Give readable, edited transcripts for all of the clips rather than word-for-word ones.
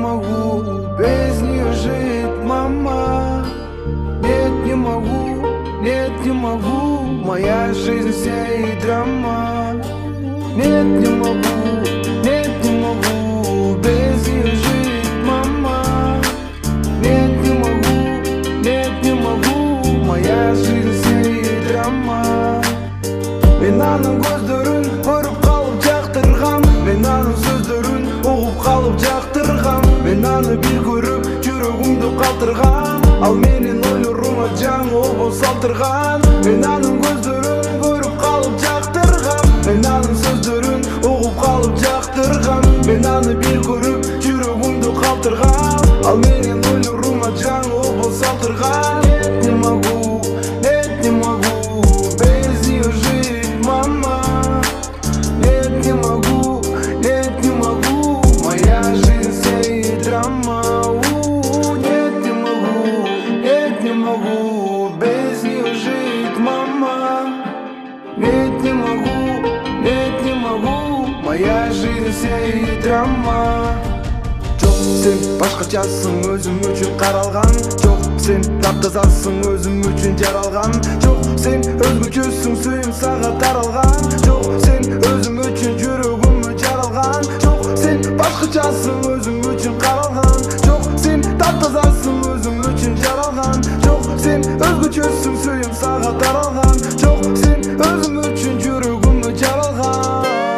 могу без нее жить, мама. Нет, не могу, нет, не могу. Моя жизнь всей драма. Нет, не могу, нет, не могу без нее жить, мама. Нет, не могу, нет, не могу. Моя жизнь всей драма. Мен аның көздерін көріп қалып жақтырғам. Мен аның сөздерін ұғып қалып жақтырғам. Мен аны бір көріп жүрегімді қалтырғам. Ал менен ойларыма жаңа образ салдырған. Мен аның көздерін көріп қалып жақтырғам. Мен аның сөздерін ұғып қалып жақтырғам. Мен аны бір көріп жүрегімді қалтырғам. Ал менен ойларыма жаңа образ салдырған. Нет, не могу, нет, не могу без нее жить, мама. Нет, не могу, нет, не могу. Моя жизнь всей драма. Нет, не могу, нет, не могу без нее жить, мама. Нет, не могу, нет, не могу. Моя жизнь всей драма. Жоқ, сен башқачасың, өзім үшін қаралған. Жоқ, сен таптазасың, өзім үшін жаралған. Жоқ, сен өзгөчөсүң, сүйім сага таралған. Жоқ, сен өзім үшін жүрегімі жаралған. Жоқ, сен башқачасың, өзім үшін қаралған. Жоқ, сен таптазасың, өзім үшін жаралған. Жоқ, сен өзгөчөсүң, сүйім сага таралған. Жоқ, сен өзім үшін жүрегімі жаралған.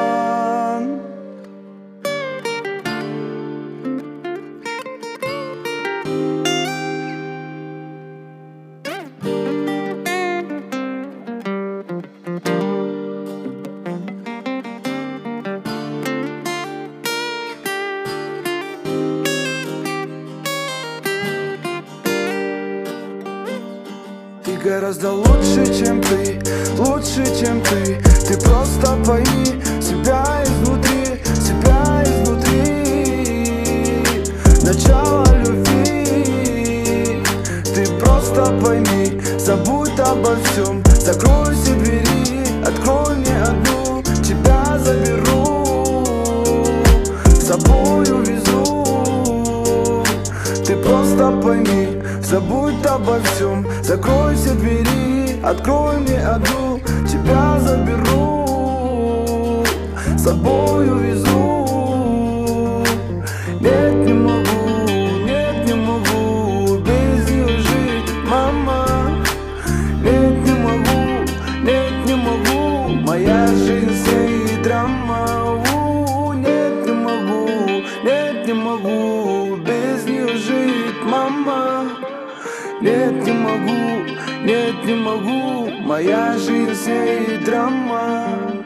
Ты гораздо лучше, чем ты, лучше, чем ты. Ты просто пойми себя изнутри, себя изнутри. Начало любви. Ты просто пойми, забудь обо всем. Закрой все двери, открой мне одну. Тебя заберу, с собой увезу. Ты просто пойми, забудь обо всем. Закрой все двери, открой мне одну. Тебя заберу, с собой увезу. Нет, не могу, нет, не могу без нее жить, мама. Нет, не могу, нет, не могу. Моя жизнь всей драма. Нет, не могу, нет, не могу без нее жить, мама. Нет, не могу, нет, не могу. Моя жизнь всей драма.